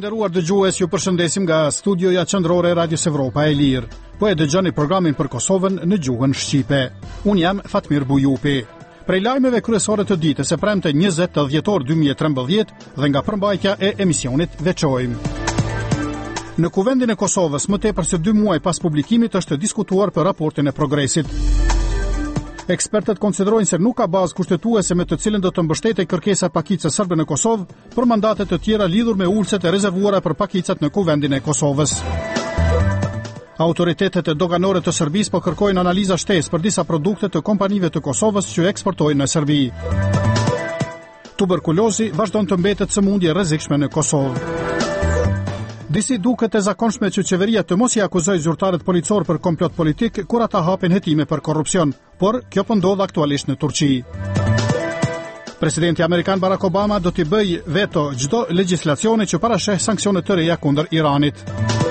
nderuar dëgjues, ju përshëndesim nga studioja qendrore e Radios Evropa e Lirë. Po e dëgjoni programin për Kosovën në gjuhën shqipe. Unë jam Fatmir Bujupi. Prej lajmeve kryesore të ditës së premte 20 dhjetor 2013 dhe nga përmbajtja e emisionit veçojmë. Në Kuvendin e Kosovës, më tepër se 2 muaj pas publikimit, është diskutuar për raportin e progresit. Ekspertët konsiderojnë se nuk ka bazë kushtetuese me të cilën do të mbështetej kërkesa e pakicës serbe në Kosovë për mandate të tjera lidhur me ulëset e rezervuara për pakicat në Kuvendin e Kosovës. Autoritetet e doganore të Serbisë po kërkojnë analiza shtesë për disa produkte të kompanive të Kosovës që eksportojnë në Serbi. Tuberkulozi vazhdon të mbetet sëmundje rrezikshme në Kosovë. Disi duket e zakonshme që qeveria të mos i akuzoj zyrtarët policor për komplot politik kur ata hapin hetime për korrupsion, por kjo po ndodh aktualisht në Turqi. Presidenti amerikan Barack Obama do t'i bëj veto çdo legjislacioni që parasheh sanksione të reja kundër Iranit.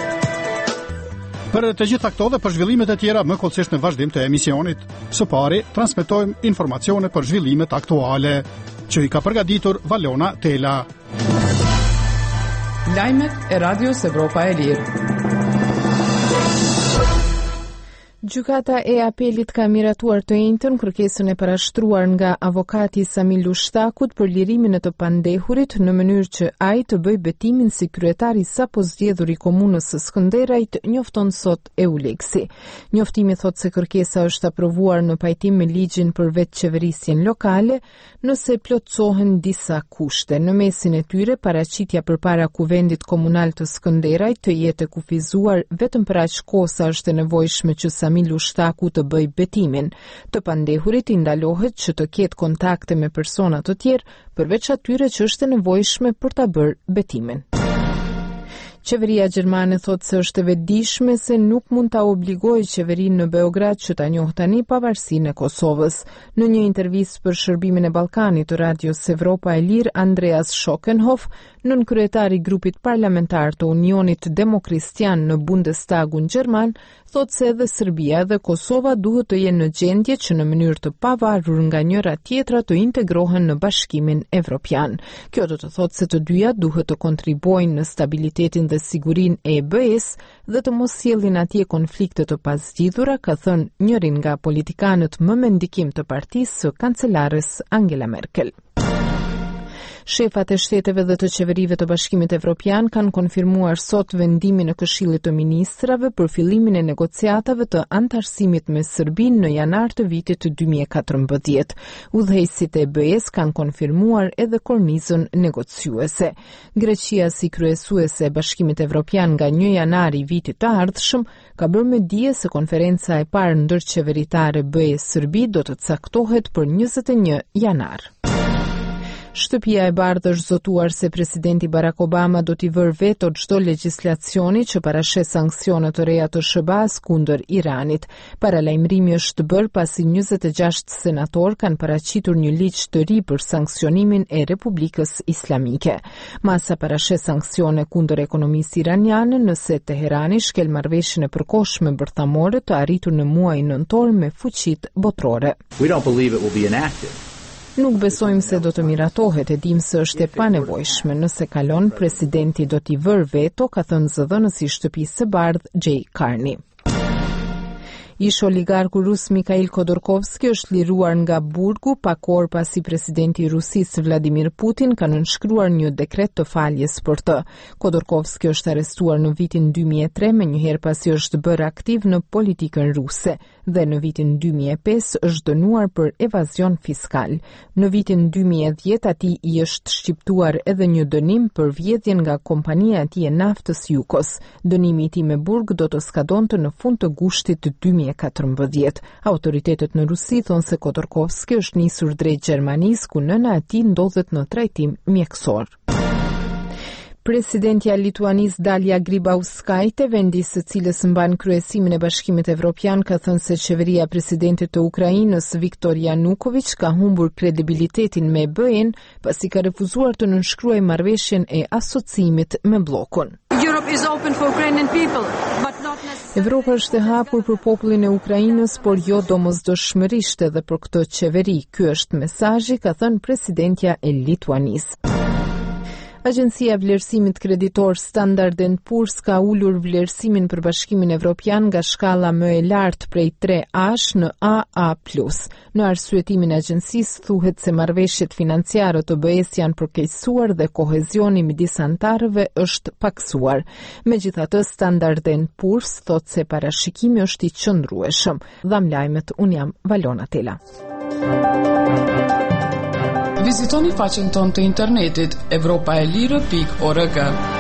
Për të gjitha këto dhe për zhvillimet e tjera më kollësisht në vazhdim të emisionit, së pari transmetojmë informacione për zhvillimet aktuale, që i ka përgatitur Valona Tela. Lajmet e Radios Evropa e Lirë. Gjykata e apelit ka miratuar të njëjtën kërkesën e parashtruar nga avokati Samil Ushtakut për lirimin e të pandehurit në mënyrë që ai të bëjë betimin si kryetari sapo zgjedhur i komunës së Skënderajt, njofton sot Euleksi. Njoftimi thot se kërkesa është aprovuar në pajtim me ligjin për vetëqeverisjen lokale, nëse plotësohen disa kushte. Në mesin e tyre, paraqitja përpara Kuvendit Komunal të Skënderajt të jetë kufizuar vetëm për aq kohë sa është e nevojshme që Samil Ushtaku të bëj betimin. Të pandehurit i ndalohet që të ketë kontakte me persona të tjerë, përveç atyre që është e nevojshme për ta bërë betimin. Qeveria gjermane thot se është e vetëdijshme se nuk mund ta obligojë qeverinë në Beograd që ta njohë tani pavarësinë e Kosovës. Në një intervistë për shërbimin e Ballkanit të Radios Evropa e Lirë, Andreas Schockenhoff, nënkryetari i grupit parlamentar të Unionit Demokristian në Bundestagun gjerman, thot se edhe Serbia dhe Kosova duhet të jenë në gjendje që në mënyrë të pavarur nga njëra tjetra të integrohen në Bashkimin Evropian. Kjo do të thotë se të dyja duhet të kontribuojnë në stabilitetin dhe sigurinë e EB-s dhe të mos sjellin atje konflikte të pazgjidhura, ka thënë njërin nga politikanët më me ndikim të partisë së kancelares Angela Merkel. Shefat e shteteve dhe të qeverive të Bashkimit Evropian kanë konfirmuar sot vendimin e Këshillit të Ministrave për fillimin e negociatave të antarësimit me Serbinë në janar të vitit 2014. Udhëheqësit e EB-s kanë konfirmuar edhe kornizën negociuese. Greqia si kryesuese e Bashkimit Evropian nga 1 janar i vitit të ardhshëm ka bërë me dije se konferenca e parë ndërqeveritare BE-Serbi do të caktohet për 21 janar. Shtëpia e Bardhë është zotuar se presidenti Barack Obama do t'i vërë veto çdo legjislacioni që parasheh sanksione të reja të SBA-s kundër Iranit. Paralajmërimi është bërë pasi 26 senator kanë paraqitur një ligj të ri për sanksionimin e Republikës Islamike. Masa parasheh sanksione kundër ekonomisë iraniane nëse Teherani shkel marrëveshjen e përkohshme bërthamore të arritur në muajin nëntor me fuqitë botërore. We don't believe it will be enacted. Nuk besojmë se do të miratohet, e dim se është e panevojshme. Nëse kalon, presidenti do t'i vërë veto, ka thënë zëdhënësi i Shtëpisë së Bardhë, Jay Carney. Ish oligarku rus Mikhail Khodorkovski është liruar nga burgu pak orë pasi presidenti i Rusisë Vladimir Putin ka nënshkruar një dekret të faljes për të. Khodorkovski është arrestuar në vitin 2003 menjëherë pasi është bërë aktiv në politikën ruse dhe në vitin 2005 është dënuar për evazion fiskal. Në vitin 2010 atij i është shqiptuar edhe një dënim për vjedhjen nga kompania e tij e naftës Yukos. Dënimi i tij me burg do të skadonte në fund të gushtit të 2014. Autoritetet në Rusi thonë se Khodorkovski është nisur drejt Gjermanisë ku nëna e tij ndodhet në trajtim mjekësor. Presidentja Lituanis Dalia Grybauskaite, vendi së cilës mban kryesimin e Bashkimit Evropian, ka thënë se qeveria e presidentit të Ukrainës Viktor Yanukovych ka humbur kredibilitetin me BE-n pasi ka refuzuar të nënshkruajë marrëveshjen e asociimit me bllokun. Evropa është e hapur për popullin e Ukrainës, por jo domosdoshmërisht edhe për këtë qeveri. Ky është mesazhi, ka thënë presidentja e Lituanisë. Agjencia e Vlerësimit Kreditor Standard & Poor's ka ulur vlerësimin për Bashkimin Evropian nga shkalla më e lartë prej 3A në AA+. Në arsyetimin e agjencisë thuhet se marrëveshjet financiare të BE-s janë përkeqësuar dhe kohezioni midis anëtarëve është paksuar. Megjithatë, Standard & Poor's thotë se parashikimi është i qëndrueshëm. Dham lajmet, unë jam Valona Tela. Vizitoni faqen tonë të internetit europaelire.org.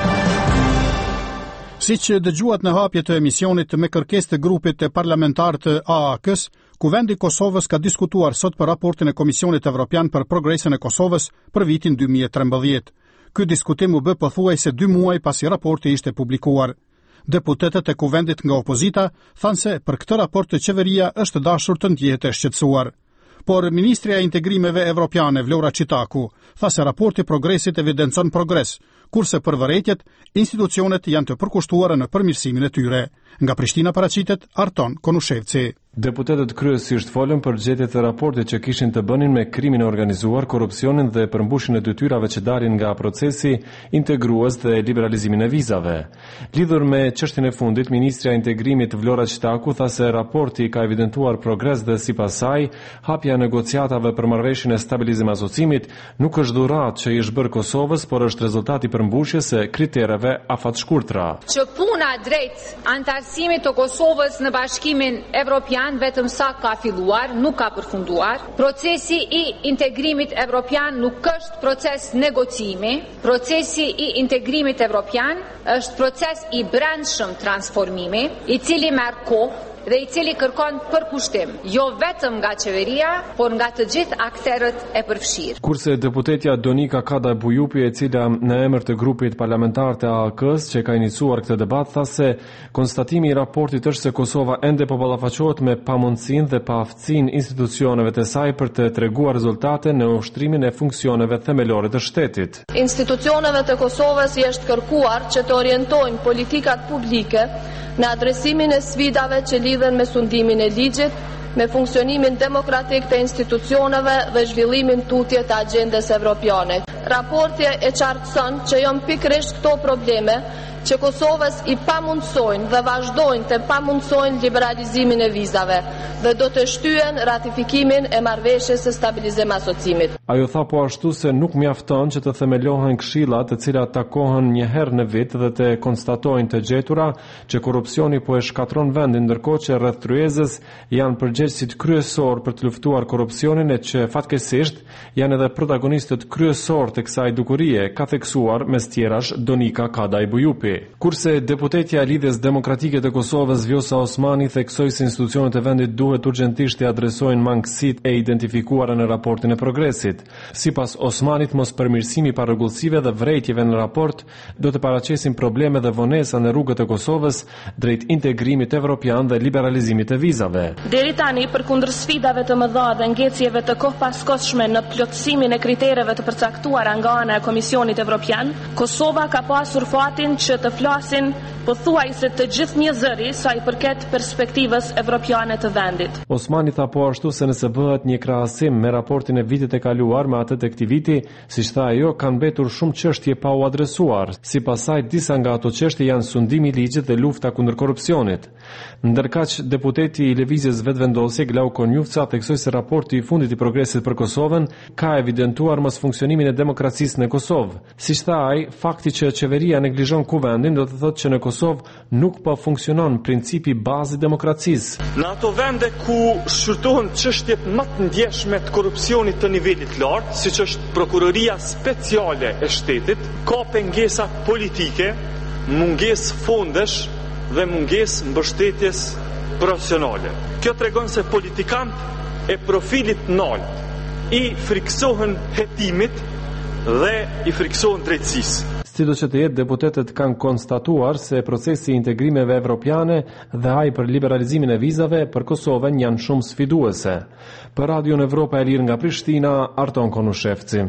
Siç dëgjuat në hapje të emisionit me kërkesë të grupit të parlamentar të AAK-s, Kuvendi i Kosovës ka diskutuar sot për raportin e Komisionit Evropian për progresin e Kosovës për vitin 2013. Ky diskutim u bë pothuajse 2 muaj pasi raporti ishte publikuar. Deputetët e kuvendit nga opozita thanë se për këtë raport të qeveria është dashur të ndjehet e shqetësuar. Por Ministrja e Integrimeve Evropiane Vlora Çitaku tha se raporti progresit evidencon progres, kurse për vërejtjet, institucionet janë të përkushtuara në përmirësimin e tyre. Nga Prishtina paraqitet Arton Konushevci. Deputetët kryesisht folën për gjetjet e raportit që kishin të bënin me krimin e organizuar, korrupsionin dhe përmbushjen e detyrave që dalin nga procesi integrues dhe liberalizimin e vizave. Lidhur me çështjen e fundit, Ministrja e Integrimit Vlora Çitaku tha se raporti ka evidentuar progres dhe sipas saj, hapja e negociatave për marrëveshjen e stabilizim asocimit nuk është dhuratë që i është bërë Kosovës, por është rezultati i përmbushjes së kritereve afatshkurtra. Që puna drejt antarësimit të Kosovës në Bashkimin Evropian vetëm sa ka filluar, nuk ka përfunduar. Procesi i integrimit evropian nuk është proces negocimi. Procesi i integrimit evropian është proces i brendshëm transformimi, i cili merr kohë dhe i cili kërkon përkushtim, jo vetëm nga qeveria, por nga të gjithë akterët e përfshirë. Kurse deputetja Donika Kada Bujupi, e cila në emër të grupit parlamentar të AAK-s që ka iniciuar këtë debat, tha se konstatimi i raportit është se Kosova ende po ballafaqohet me pamundësinë dhe paaftësinë institucioneve të saj për të treguar rezultate në ushtrimin e funksioneve themelore të shtetit. Institucioneve të Kosovës i është kërkuar që të orientojnë politikat publike në adresimin e sfidave që lidhen me sundimin e ligjit, me funksionimin demokratik të institucioneve dhe zhvillimin tutje të agendës evropiane. Raporti e qartëson që janë pikërisht këto probleme që Kosovës i pamundsojnë dhe vazhdojnë të pamundsojnë liberalizimin e vizave dhe do të shtyen ratifikimin e marrëveshjes së stabilizim asocimit. Ajo tha po ashtu se nuk mjafton që të themelohen këshilla të cilat takohen një herë në vit dhe të konstatojnë të gjetura që korrupsioni po e shkatron vendin, ndërkohë që rreth tryezës janë përgjegjësit kryesor për të luftuar korrupsionin e që fatkeqësisht janë edhe protagonistët kryesor të kësaj dukurie, ka theksuar mes tjerash Donika Kada Bujupi. Kurse deputetja e Lidhjes Demokratike të Kosovës Vjosa Osmani theksoi se institucionet e vendit duhet urgjentisht të adresojnë mangësitë e identifikuara në raportin e progresit. Sipas Osmanit, mos përmirësimi i parregullsive dhe vërejtjeve në raport do të paraqesin probleme dhe vonesa në rrugët e Kosovës drejt integrimit evropian dhe liberalizimit të vizave. Deri tani, përkundër sfidave të mëdha dhe ngecjeve të kohëpaskoshme në plotësimin e kritereve të përcaktuara nga ana e Komisionit Evropian, Kosova ka pasur fatin që të flasin pothuajse të gjithë një zëri sa i përket perspektivës evropiane të vendit. Osmani tha po ashtu se nëse bëhet një krahasim me raportin e vitit e kaluar me atë të këtij viti, siç tha ajo, kanë mbetur shumë çështje pa u adresuar. Sipas saj, disa nga ato çështje janë sundimi i ligjit dhe lufta kundër korrupsionit. Ndërkaq, deputeti i Lëvizjes Vetvendosje Glauko Njufca theksoi se raporti i fundit i progresit për Kosovën ka evidentuar mosfunksionimin e demokracisë në Kosovë. Siç tha ai, fakti që qeveria neglizhon kuvendin do të thotë që në Kosovë nuk po funksionon principi bazë i demokracisë. Në ato vende ku shqyrtohen çështjet më të ndjeshme të korrupsionit të nivelit lart, siç është prokuroria speciale e shtetit, ka pengesa politike, mungesë fondesh dhe mungesë mbështetjes profesionale. Kjo tregon se politikanët e profilit nalt i friksohen hetimit dhe i friksohen drejtësisë. Sido që të jetë, deputetët kanë konstatuar se procesi i integrimeve evropiane dhe ai për liberalizimin e vizave për Kosovën janë shumë sfiduese. Për Radion Evropa e Lirë nga Prishtina, Arton Konushevci.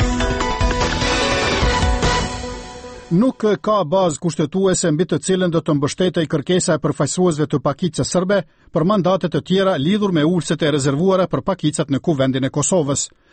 Nuk ka bazë kushtetuese mbi të cilën do të mbështetej kërkesa e përfaqësuesve të pakicës serbe për mandate të tjera lidhur me ulëset e rezervuara për pakicat në kuvendin e Kosovës.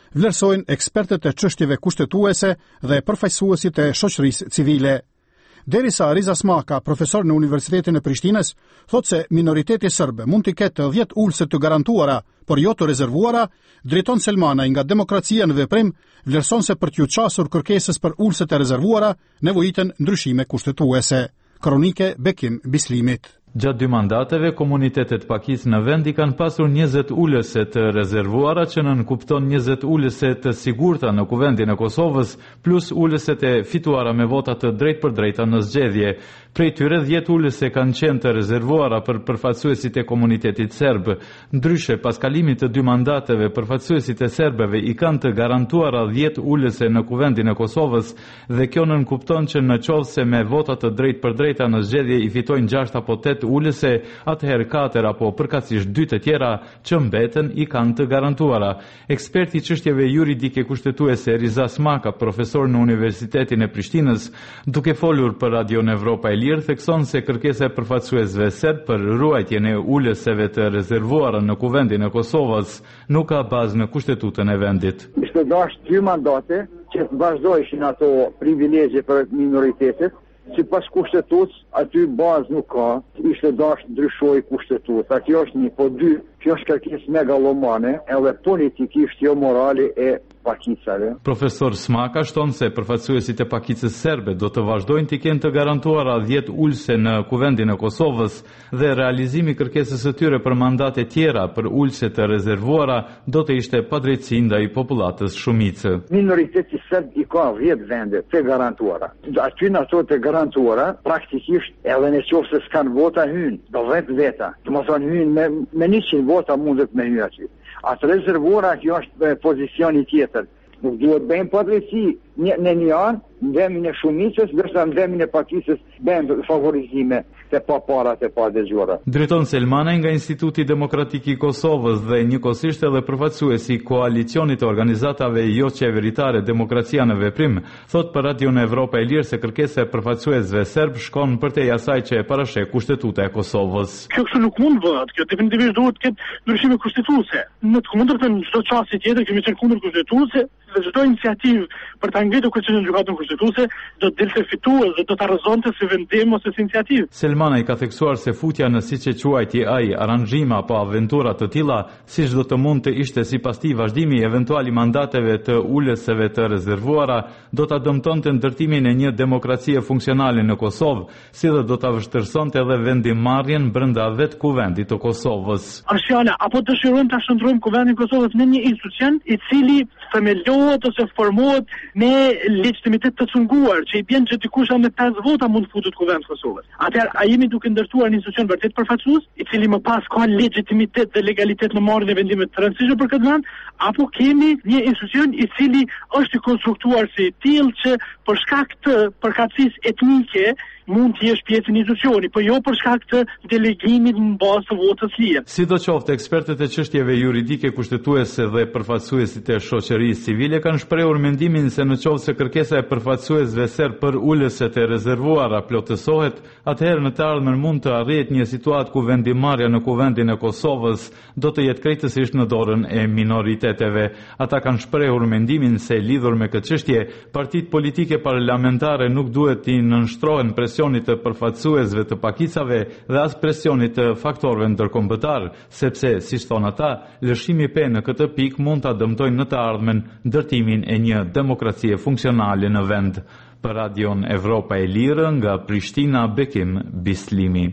vlerësojnë ekspertët e çështjeve kushtetuese dhe përfaqësuesit e shoqërisë civile. Derisa Riza Smaka, profesor në Universitetin e Prishtinës, thotë se minoriteti serb mund të ketë 10 ulëse të garantuara, por jo të rezervuara, drejton Selmanaj nga demokracia në veprim, vlerëson se për t'ju qasur kërkesës për ulëset e rezervuara, nevojiten ndryshime kushtetuese. Kronike Bekim Bislimit. Gjatë 2 mandateve, komunitetet pakicë në vend i kanë pasur 20 ulëse të rezervuara që nënkupton 20 ulëse të sigurta në kuvendin e Kosovës, plus ulëset e fituara me vota të drejt për drejta në zgjedhje. Prej tyre 10 ulëse kanë qenë të rezervuara për përfaqësuesit e komunitetit serb. Ndryshe, pas kalimit të 2 mandateve, përfaqësuesit e serbëve i kanë të garantuara 10 ulëse në kuvendin e Kosovës dhe kjo nënkupton që në qoftë se me vota të drejt për drejta në zgjedhje i fitojnë 6 apo 8 ulëse, atëherë 4 apo përkatësisht 2 të tjera që mbeten i kanë të garantuara. Eksperti çështjeve juridike kushtetuese Riza Smaka, profesor në Universitetin e Prishtinës, duke folur për Radion Evropa e Lirë, thekson se kërkesa e përfaqësuesve serb për ruajtjen e ulëseve të rezervuara në kuvendin e Kosovës nuk ka bazë në kushtetutën e vendit. Ishte dashur 2 mandate që të vazhdojshin ato privilegje për minoritetet. Si pas kushtetutës, aty bazë nuk ka, ishte dashur ndryshoj kushtetutës. Kjo është 1, po 2, kjo është kërkesë megalomane, edhe politikisht jo morale e pakicave. Profesor Smaka shton se përfaqësuesit e pakicës serbe do të vazhdojnë të kenë të garantuara 10 ulëse në kuvendin e Kosovës dhe realizimi kërkesës së tyre për mandate tjera për ulëse të rezervuara do të ishte padrejtësi ndaj popullatës shumicë. Minoriteti serb i ka 10 vende të garantuara. Aty në ato të garantuara, praktikisht edhe në qoftë se s'kan vota hyn, do 10 veta. Do të thonë hyn me 100 vota mundet me hyn aty. Atë rezervuara kjo është pozicioni tjetër. Nuk duhet bëjmë padrejtësi në një anë, ndemin e shumicës, ndërsa ndemin e pakicës bëjmë favorizime të pa para të pa dëgjuara. Drejton Selmanaj nga Instituti Demokratik i Kosovës dhe njëkohësisht edhe përfaqësuesi koalicionit të organizatave jo qeveritare Demokracia në Veprim, thot për Radion Evropa e Lirë se kërkesa e përfaqësuesve serb shkon përtej asaj që e parasheh Kushtetuta e Kosovës. Kjo kështu nuk mund bëhet, kjo definitivisht duhet të ketë ndryshime kushtetuese. Në të kundërtën çdo çasti tjetër kemi qenë kundër kushtetuese dhe çdo iniciativë për ta ngritur kërcënien në gjykatën kushtetuese do të dilte fitues dhe do ta rrezonte si vendim ose si iniciativë. Selmanaj ka theksuar se futja në siç e quajti ai aranxhima apo aventura të tilla, siç do të mund të ishte sipas tij vazhdimi i eventuali mandateve të ulëseve të rezervuara, do ta dëmtonte ndërtimin e një demokracie funksionale në Kosovë, si dhe do ta vështirësonte edhe vendimmarrjen brenda vetë kuvendit të Kosovës. Arshjala, apo dëshirojmë ta shndrojmë kuvendin e Kosovës në një institucion i cili themelohet ose formohet me legitimitet të cunguar, që i bën që dikush me 5 vota mund të futet kuvend Kosovës. Atëherë a jemi duke ndërtuar një institucion vërtet përfaqësues, i cili më pas ka legitimitet dhe legalitet në marrjen e vendimeve të rëndësishme për këtë vend, apo kemi një institucion i cili është i konstruktuar si tillë që për shkak të përkatësisë etnike mund të jesh pjesë në institucioni, por jo për shkak të delegimit në bazë të votës lirë. Sidoqoftë, ekspertët e çështjeve juridike kushtetuese dhe përfaqësuesit e shoqërisë civile kanë shprehur mendimin se në qoftë se kërkesa e përfaqësuesve serb për ulëset e rezervuara plotësohet, atëherë në të ardhmen mund të arrihet një situatë ku vendimmarrja në kuvendin e Kosovës do të jetë krejtësisht në dorën e minoriteteve. Ata kanë shprehur mendimin se lidhur me këtë çështje, partitë politike parlamentare nuk duhet të nënshtrohen presionit të përfaqësuesve të pakicave dhe as presionit të faktorëve ndërkombëtar, sepse, siç thon ata, lëshimi në këtë pikë mund ta dëmtojnë në të ardhmen ndërtimin e një demokracie funksionale në vend. Për Radion Evropa e Lirë nga Prishtina, Bekim Bislimi.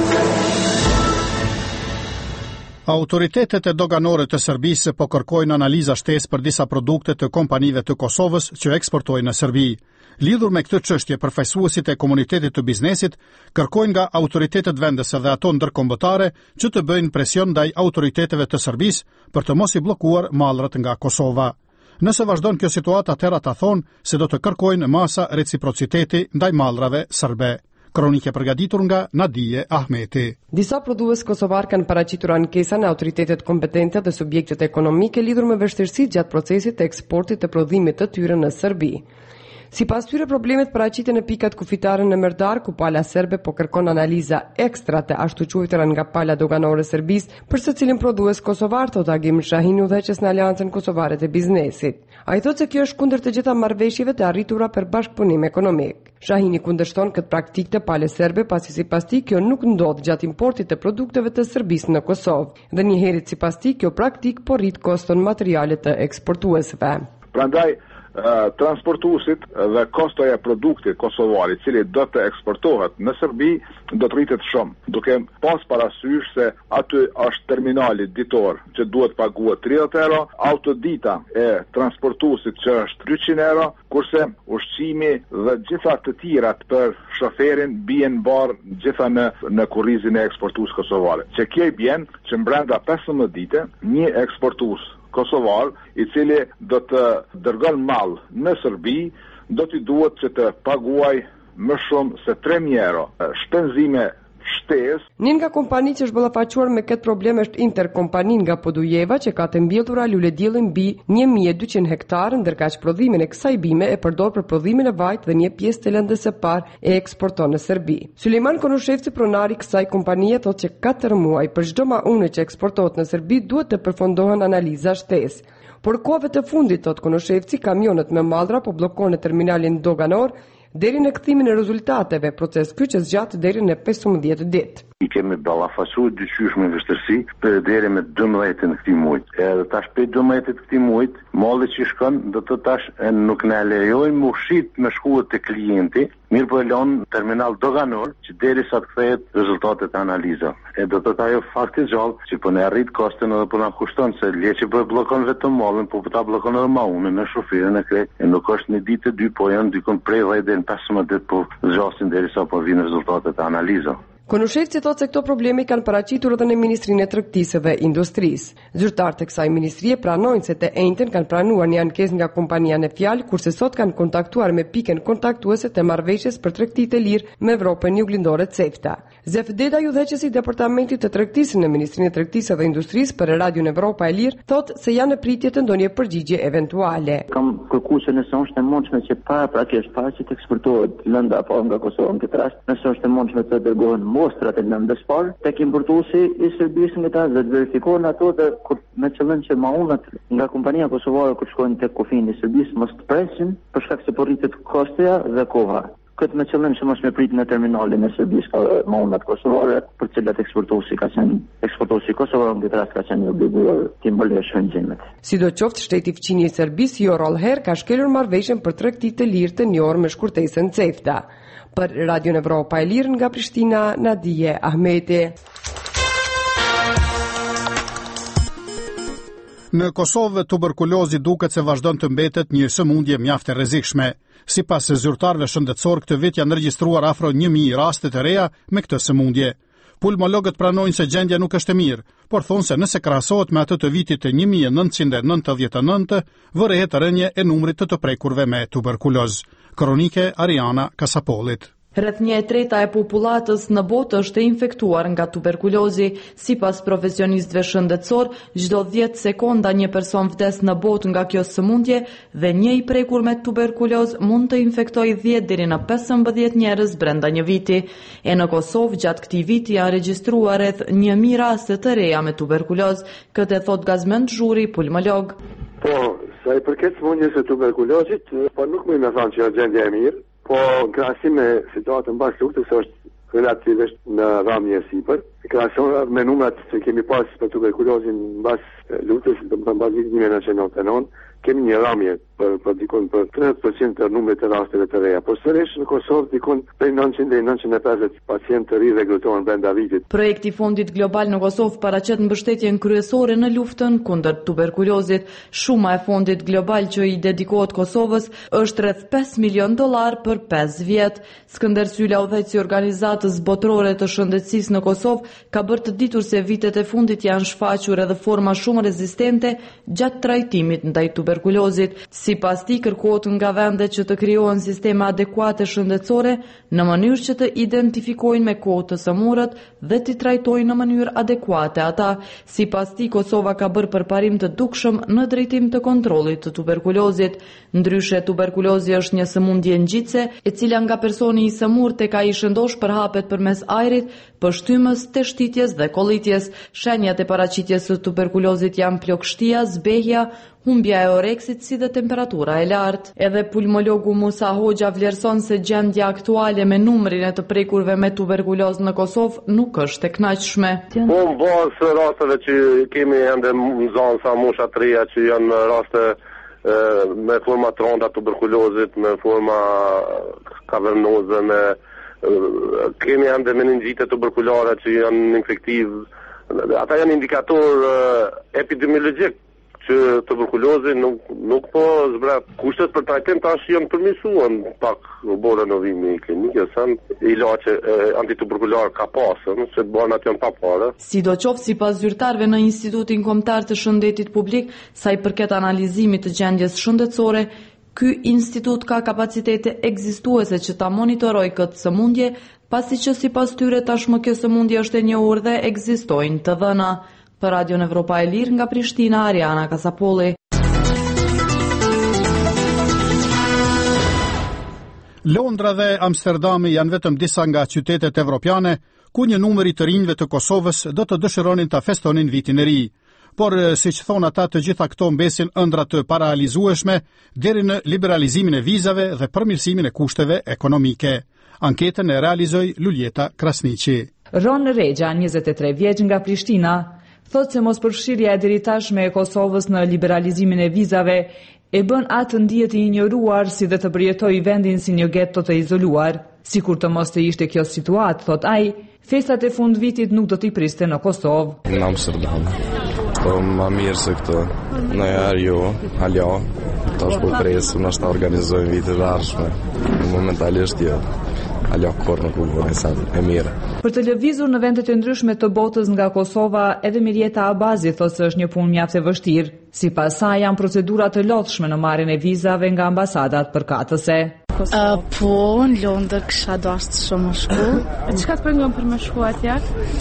Autoritetet e doganore të Serbisë po kërkojnë analiza shtesë për disa produkte të kompanive të Kosovës që eksportojnë në Serbi. Lidhur me këtë çështje, përfaqësuesit e komunitetit të biznesit kërkojnë nga autoritetet vendese dhe ato ndërkombëtare që të bëjnë presion ndaj autoriteteve të Serbisë për të mos i bllokuar mallrat nga Kosova. Nëse vazhdon kjo situatë, atëherë ata thonë se do të kërkojnë masa reciprociteti ndaj mallrave serbe. Kronike përgatitur nga Nadije Ahmeti. Disa prodhues kosovar kanë paraqitur ankesa në autoritetet kompetente dhe subjektet ekonomike lidhur me vështirësitë gjatë procesit të eksportit të prodhimit të tyre në Serbi. Sipas tyre problemet paraqiten në pikat kufitare në Merdar, ku pala serbe po kërkon analiza ekstra të ashtu quajtura nga pala doganore serbisë për secilin prodhues kosovar, thot Agim Shahini, udhëheqës në Aleancën Kosovare të Biznesit. Ai thotë se kjo është kundër të gjitha marrëveshjeve të arritura për bashkëpunim ekonomik. Shahini kundërshton këtë praktikë të palës serbe, pasi sipas tij kjo nuk ndodh gjatë importit të produkteve të Serbisë në Kosovë. Dhe njëherët sipas tij kjo praktikë po rrit koston materiale të eksportuesve. Prandaj transportuesit dhe kostoja e produktit kosovar i cili do të eksportohet në Serbi do të rritet shumë, duke pas parasysh se aty është terminali ditor që duhet paguhet 30 euro, autodita e transportuesit që është 200 euro, kurse ushqimi dhe gjitha të tjerat për shoferin bien barë gjitha në kurrizin e eksportues kosovare. Që kjo i bjen që brenda 15 dite një eksportues kosovar i cili do të dërgon mall në Serbi do t'i duhet që të paguaj më shumë se 3.000 euro shpenzime shtesë. Një nga kompanitë që është ballafaquar me këtë problem është Interkompanin nga Podujeva, që ka të mbjellura lulediellin mbi 1200 hektarë, ndërka që prodhimin e kësaj bime e përdor për prodhimin e vajt dhe një pjesë të lëndës së parë e eksporton në Serbi. Sulejman Konushevci, pronari kësaj kompanie, thotë që 4 muaj për çdo maune që eksportohet në Serbi duhet të përfundohen analiza shtesë. Por kohëve të fundit, thotë Konushevci, kamionët me mallra po bllokojnë në terminalin doganor deri në kthimin e rezultateve, proces ky që zgjat deri në 15 ditë. I kemi ballafaquar dyqysh me vështirësi për deri me 12 në këtij muaj. Edhe tash për 12 të këtij muaj, malli që shkon do të tash nuk na lejojmë ushit me shkuat te klienti, mirë po e lën terminal doganor që derisa të kthehet rezultatet e analizave. E do të ajo fakti gjallë që po ne arrit kostin edhe po na kushton se leçi po bllokon vetëm mallin, po ta bllokon edhe maunin në shoferin e krejt. E nuk është një ditë dy, po janë dikon prej 10 deri në 15 ditë po zgjasin derisa po vinë rezultatet e analizave. Konushevci thotë se këto probleme kanë paraqitur edhe në Ministrinë e Tregtisë dhe Industrisë. Zyrtarët e kësaj ministrie pranojnë se të njëjtën kanë pranuar një ankesë nga kompania në fjalë, kurse sot kanë kontaktuar me pikën kontaktuese të marrëveshjes për tregtitë e lirë me Evropën Juglindore CEFTA. Zef Deda, udhëheqësi i Departamentit të Tregtisë në Ministrinë e Tregtisë dhe Industrisë për Radion Evropa e Lirë, thotë se janë në pritje të ndonjë përgjigje eventuale. Kam kërkuar se nëse është e mundshme që para që të eksportohet lënda apo nga Kosova në këtë rast, nëse është e mundshme të dërgohen mostrat e lëndës parë tek importuesi i Serbisë në këtë dhe të verifikohen ato dhe me qëllim që maunat nga kompania kosovare kur shkojnë tek kufini i Serbisë mos të presin për shkak se po rritet kostoja dhe koha. Këtë me qëllim që mos me prit në terminalin e Serbisë ka maunat kosovare për të cilat eksportuesi kosovar në këtë rast ka qenë i obliguar të mbulojë shënjimet. Sidoqoftë, shteti fqinje i Serbisë jo rrallëherë ka shkelur marrëveshjen për tregtitë të lirë të njohur me shkurtesën CEFTA. Për Radion Evropa e Lirë nga Prishtina, Nadije Ahmeti. Në Kosovë, tuberkulozi duket se vazhdon të mbetet një sëmundje mjaft e rrezikshme. Sipas zyrtarëve shëndetësor, këtë vit janë regjistruar afro 1000 raste të reja me këtë sëmundje. Pulmologët pranojnë se gjendja nuk është e mirë, por thonë se nëse krahasohet me atë të vitit të 1999, vërehet rënje e numrit të prekurve me tuberkulozë. Kronike Ariana Kasapolit. Rreth 1/3 e popullatës në botë është e infektuar nga tuberkulozi. Sipas profesionistëve shëndetësor, çdo 10 sekonda një person vdes në botë nga kjo sëmundje dhe një i prekur me tuberkuloz mund të infektojë 10 deri në 15 njerëz brenda një viti. E në Kosovë gjatë këtij viti janë regjistruar rreth 1000 raste të reja me tuberkuloz, këtë thot Gazmend Zhuri, pulmolog. Po, sa i përket sëmundjes së tuberkulozit, po nuk më thënë që është gjendja e mirë. Po, në krahasim me situatën mbas luftës është relativisht në rëmje e sipër. Krahasohet me numrat që kemi pas për tuberkulozin mbas luftës, domethënë mbas vitit 1999, kemi një rëmje për dikon për 30% të numrit të rasteve të reja. Por sërish në Kosovë dikon prej 900 deri 950 pacientë të ri regretohen brenda vitit. Projekti i Fondit Global në Kosovë paraqet mbështetjen kryesore në luftën kundër tuberkulozit. Shuma e Fondit Global që i dedikohet Kosovës është rreth $5 milion për 5 vjet. Skënder Sylla, udhëheqësi i organizatës botërore të shëndetësisë në Kosovë, ka bërë të ditur se vitet e fundit janë shfaqur edhe forma shumë rezistente gjatë trajtimit ndaj tuberkulozit. Sipas tij, kërkohet nga vendet që të krijohen sisteme adekuate shëndetësore në mënyrë që të identifikojnë me kohë të sëmurët dhe të trajtojnë në mënyrë adekuate ata. Sipas tij, Kosova ka bërë përparim të dukshëm në drejtim të kontrollit të tuberkulozit. Ndryshe, tuberkulozi është një sëmundje ngjitse, e cila nga personi i sëmurë tek ai shëndosh përhapet përmes ajrit, pështymës, teshtitjes dhe kollitjes. Shenjat e paraqitjes së tuberkulozit janë plogështia, zbehja, humbja e oreksit si dhe temperatura e lartë. Edhe pulmologu Musa Hoxha vlerëson se gjendja aktuale me numrin e të prekurve me tuberkulozë në Kosovë nuk është e kënaqshme. Po në bazë rasteve që kemi ende në zonë sa mosha të reja që janë raste me forma të rënda tuberkulozit, me forma kavernoze, kemi ende meningite tuberkulare që janë infektiv. Ata janë indikator epidemiologjik që tuberkulozi nuk po zbret. Kushtet për trajtim tash janë përmirësuar pak bora në vimi klinike, sa ilaçe antituberkular ka pasur, se banat janë pa parë. Sidoqoftë, sipas zyrtarëve në Institutin Kombëtar të Shëndetit Publik, sa i përket analizimit të gjendjes shëndetësore, ky institut ka kapacitete ekzistuese që ta monitorojë këtë sëmundje, pasi që sipas tyre tashmë kjo sëmundje është e njohur dhe ekzistojnë të dhëna. Për Radion Evropa e Lirë nga Prishtina, Ariana Kasapolli. Londra dhe Amsterdami janë vetëm disa nga qytetet evropiane ku një numër i të rinjve të Kosovës do të dëshironin ta festonin vitin e ri. Por, siç thon ata, të gjitha këto mbesin ëndra të paralizueshme deri në liberalizimin e vizave dhe përmirësimin e kushteve ekonomike. Anketën e realizoi Luljeta Krasniqi. Ron Regja, 23 vjeç nga Prishtina, thot se mospërfshirja e deri-tashme e Kosovës në liberalizimin e vizave e bën atë ndihet i injoruar si dhe të përjetojë vendin si një geto të izoluar. Sikur të mos të ishte kjo situatë, thot ai, festat e fundvitit nuk do t'i priste në Kosovë. Në Amsterdam, po ma mirë se këtë, në jarë jo, halja, tash po presë, në është të organizojnë vitet dhe arshme, në momentalisht jo. E mirë. Për të lëvizur në vendet e ndryshme të botës nga Kosova, edhe Mirjeta Abazi thotë se është një punë mjaft e vështirë. Sipas saj janë procedura të lodhshme në marrjen e vizave nga ambasadat përkatëse. Po, në Londër kisha dashur shumë më shku. Çka të pengon për më shku atje?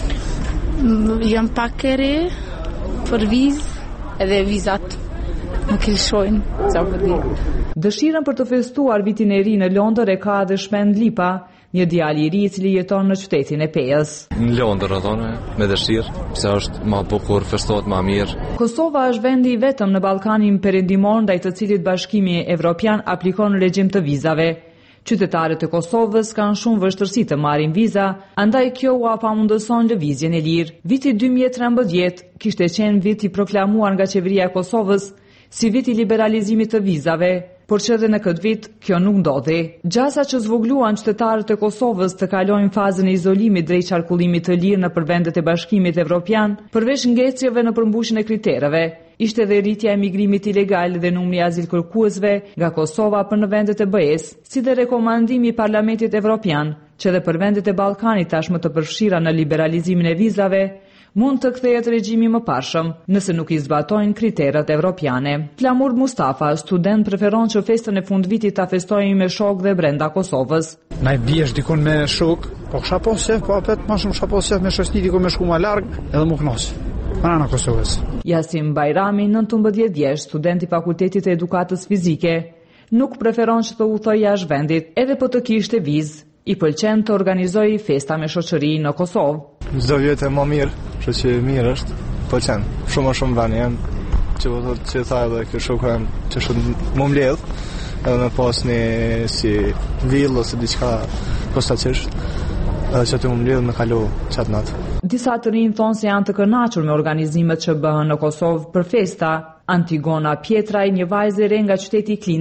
Jam pak e re për vizë edhe vizat nuk i shojnë, sa po di. Dëshirën për të festuar vitin e ri në Londër e ka edhe Shpend Lipa, një djalë i ri i cili jeton në qytetin e Pejës. Në Londër atë me dëshirë, pse është më bukur, festohet më mirë. Kosova është vendi i vetëm në Ballkanin perëndimor ndaj të cilit Bashkimi Evropian aplikon regjim të vizave. Qytetarët e Kosovës kanë shumë vështirësi të marrin viza, andaj kjo u pamundëson lëvizjen e lirë. Viti 2013 kishte qenë vit i proklamuar nga qeveria e Kosovës si vit i liberalizimit të vizave, por që edhe në këtë vit kjo nuk ndodhi. Gjasa që zvogluan qytetarët e Kosovës të kalojnë fazën e izolimit drejt qarkullimit të lirë nëpër vendet e Bashkimit Evropian, përveç ngecjeve në përmbushjen e kritereve, ishte dhe rritja e migrimit ilegal dhe numri i azilkërkuesve nga Kosova për në vendet e BE-s, si dhe rekomandimi i Parlamentit Evropian, që dhe për vendet e Ballkanit tashmë të përfshira në liberalizimin e vizave, mund të kthehet regjimi më parshëm, nëse nuk i zbatojnë kriteret evropiane. Flamur Mustafa, student, preferon që festën e fundvitit ta festojnë me shok dhe brenda Kosovës. Na i biesh dikun me shok, po kisha posë, po apet më shumë shaposë me shoqëni dikun me shku më larg, edhe më kënaq. Para në Kosovës. Jasim Bajrami, 19 vjeç, student i Fakultetit të Edukatës Fizike, nuk preferon që të udhtojë jashtë vendit, edhe po të kishte vizë. I pëlqen të organizojë festa me shoqëri në Kosovë. Çdo vit e më mirë, kështu që mirë është. Pëlqen. Shumë vani janë që do të thotë tha edhe kjo shoku jam që shumë më mbledh, edhe me pas një si vill ose diçka postaçish. Edhe që të më mbledh me kalu qatë natë. Disa të rinj thonë se janë të kënaqur me organizimet që bëhen në Kosovë për festa. Antigona Pietraj, një vajzë e re nga qyteti i Klinës,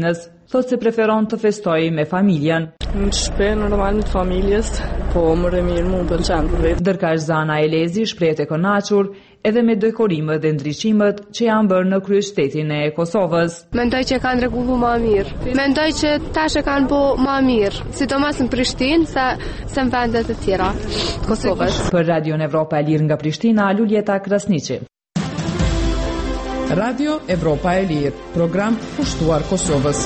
thotë se preferon të festojë me familjen. Në shtëpi normal me familjes, po më mirë mu pëlqen për vetë. Ndërkaq Zana Elezi shprehet e kënaqur edhe me dekorimet dhe ndryshimet që janë bërë në kryeqytetin e Kosovës. Mendoj që kanë rregullu më mirë. Mendoj që tash e kanë bë më mirë, sidomos në Prishtinë se në vendet e tjera të Kosovës. Për Radion Evropa e Lirë nga Prishtina, Luljeta Krasniqi. Radio Evropa e Lirë, program pushtuar Kosovës.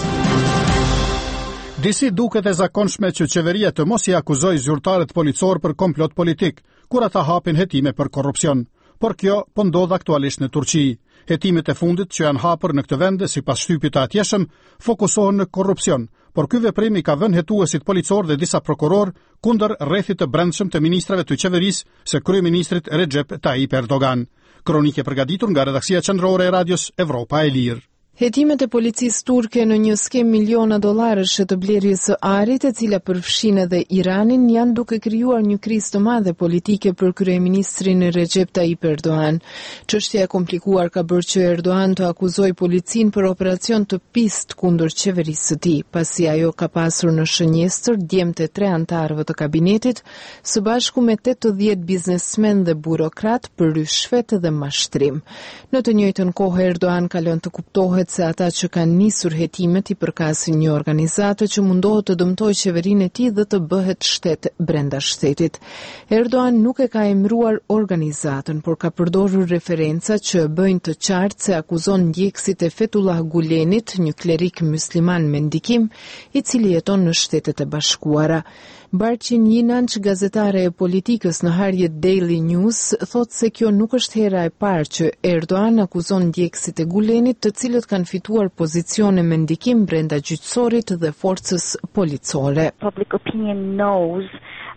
Disi duket e zakonshme që qeveria të mos i akuzoj zyrtarët policor për komplot politik, kur ata hapin hetime për korrupsion. Por kjo po ndodh aktualisht në Turqi. Hetimet e fundit që janë hapur në këtë vend sipas shtypit të atjeshëm fokusohen në korrupsion, por ky veprim i ka vënë hetuesit policor dhe disa prokuror kundër rrethit të brendshëm të ministrave të qeverisë së kryeministrit Recep Tayyip Erdogan. Kronike përgatitur nga redaksia qendrore e Radios Evropa e Lirë. Hetimet e policisë turke në një skem miliona dollarësh të blerjes së arit, e cila përfshin edhe Iranin, janë duke krijuar një krizë të madhe politike për kryeministrin Recep Tayyip Erdogan. Çështja e komplikuar ka bërë që Erdogan të akuzojë policinë për operacion të pistë kundër qeverisë së tij, pasi ajo ka pasur në shënjestër djemtë e 3 anëtarëve të kabinetit, së bashku me 80 biznesmen dhe burokrat për ryshfet dhe mashtrim. Në të njëjtën kohë Erdogan ka lënë të kuptohet se ata që kanë nisur hetimet i përkasin një organizate që mundohet të dëmtojë qeverinë e tij dhe të bëhet shtet brenda shtetit. Erdogan nuk e ka emëruar organizatën, por ka përdorur referenca që bëjnë të qartë se akuzon ndjekësit e Fethullah Gulenit, një klerik musliman me ndikim, i cili jeton në Shtetet e Bashkuara. Barqin Yinanç, gazetare e politikës në Harriet Daily News, thot se kjo nuk është hera e parë që Erdogan akuzon ndjekësit e Gulenit, të cilët kanë fituar pozicione me ndikim brenda gjyqësorit dhe forcës policore. Public opinion knows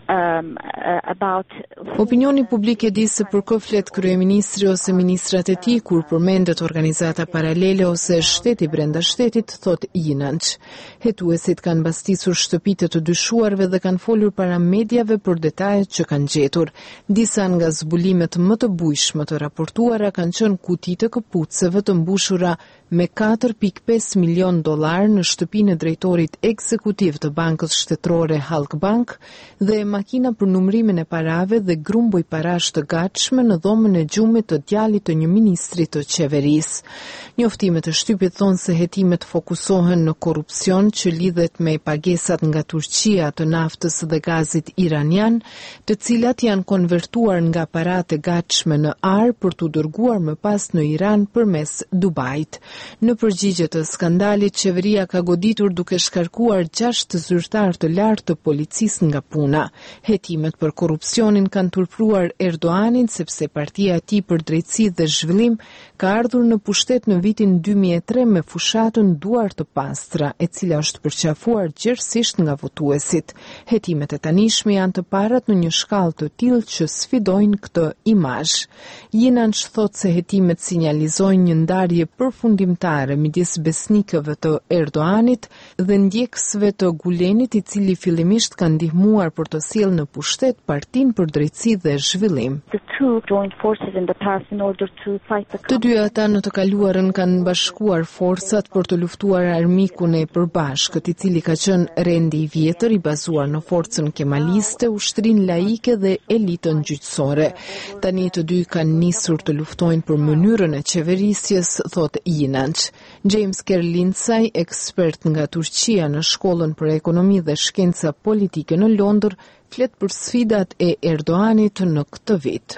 Opinioni publik e di se për kë flet kryeministri ose ministrat e tij kur përmendet organizata paralele ose shteti brenda shtetit, thot Yinanç. Hetuesit kanë mbastisur shtëpitë të dyshuarve dhe kanë folur para mediave për detajet që kanë gjetur. Disa nga zbulimet më të bujshme të raportuara kanë qenë kuti të këpucëve të mbushura me 4.5 milion dollar në shtëpinë e drejtorit ekzekutiv të Bankës Shtetërore Halkbank dhe makina për numrimin e parave dhe grumbuj parash të gatshme në dhomën e gjumit të djalit të një ministri të qeverisë. Njoftimet e shtypit thonë se hetimet fokusohen në korrupsion që lidhet me pagesat nga Turqia të naftës dhe gazit iranian, të cilat janë konvertuar nga paratë gatshme në ar për t'u dërguar më pas në Iran përmes Dubait. Në përgjigje të skandalit, qeveria ka goditur duke shkarkuar 6 zyrtar të lartë të policisë nga puna. Hetimet për korrupsionin kanë turpruar Erdoganin sepse partia e tij për drejtësi dhe zhvillim ka ardhur në pushtet në vitin 2003 me fushatën Duar të Pastra, e cila është përqafuar gjerësisht nga votuesit. Hetimet e tanishme janë të parat në një shkallë të tillë që sfidojnë këtë imazh. Yinanç thotë se hetimet sinjalizojnë një ndarje përfundimtare midis besnikëve të Erdoganit dhe ndjekësve të Gulenit, i cili fillimisht ka ndihmuar për të sjellë në pushtet Partinë për Drejtësi dhe Zhvillim. Të dy ata në të kaluarën kanë bashkuar forcat për të luftuar armikun e përbashkët, i cili ka qenë rendi i vjetër i bazuar në forcën kemaliste, ushtrinë laike dhe elitën gjyqësore. Tani të dy kanë nisur të luftojnë për mënyrën e qeverisjes, thot Yinanç. James Kerlincaj, ekspert nga Turqia në Shkollën për Ekonomi dhe Shkenca Politike në Londër, flet për sfidat e Erdoganit në këtë vit.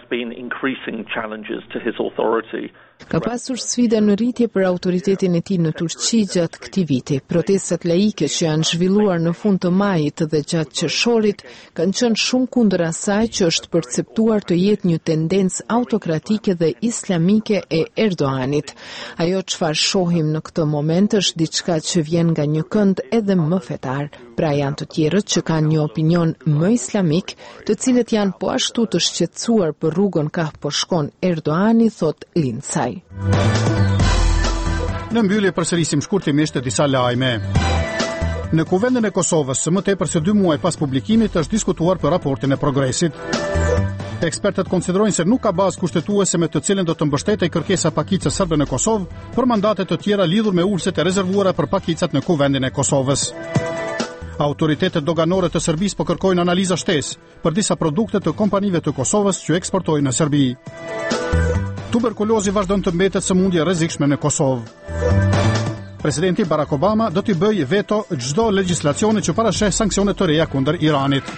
Ka pasur sfida në rritje për autoritetin e tij në Turqi gjatë këtij viti. Protestat laike që janë zhvilluar në fund të majit dhe gjatë qershorit kanë qenë shumë kundër asaj që është perceptuar të jetë një tendencë autokratike dhe islamike e Erdoganit. Ajo çfarë shohim në këtë moment është diçka që vjen nga një kënd edhe më fetar. Pra janë të tjerët që kanë një opinion më islamik, të cilët janë po ashtu të shqetësuar për rrugën ka po shkon Erdogani, thot Lincaj. Në mbyllje përsërisim shkurtimisht disa lajme. Në Kuvendin e Kosovës, më tepër se 2 muaj pas publikimit, është diskutuar për raportin e progresit. Ekspertët konsiderojnë se nuk ka bazë kushtetuese me të cilën do të mbështetej kërkesa pakicës serbe në Kosovë për mandate të tjera lidhur me ulëset e rezervuara për pakicat në kuvendin e Kosovës. Autoritetet doganore të Serbisë po kërkojnë analiza shtesë për disa produkte të kompanive të Kosovës që eksportojnë në Serbi. Tuberkulozi vazhdon të mbetet sëmundje rrezikshme në Kosovë. Presidenti Barack Obama do t'i bëjë veto çdo legjislacioni që parasheh sanksione të reja kundër Iranit.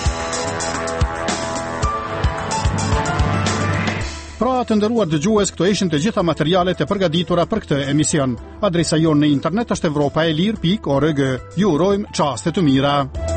Pra të nderuar dëgjues, këto ishin të gjitha materialet e përgatitura për këtë emision. Adresa jonë në internet është evropaelir.org. Ju urojmë çaste të mira.